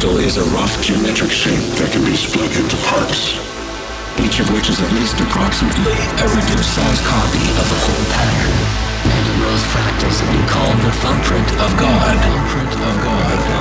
fractal is a rough geometric shape that can be split into parts, each of which is at least approximately a reduced size copy of the whole pattern. And in most fractals we call the thumbprint of God.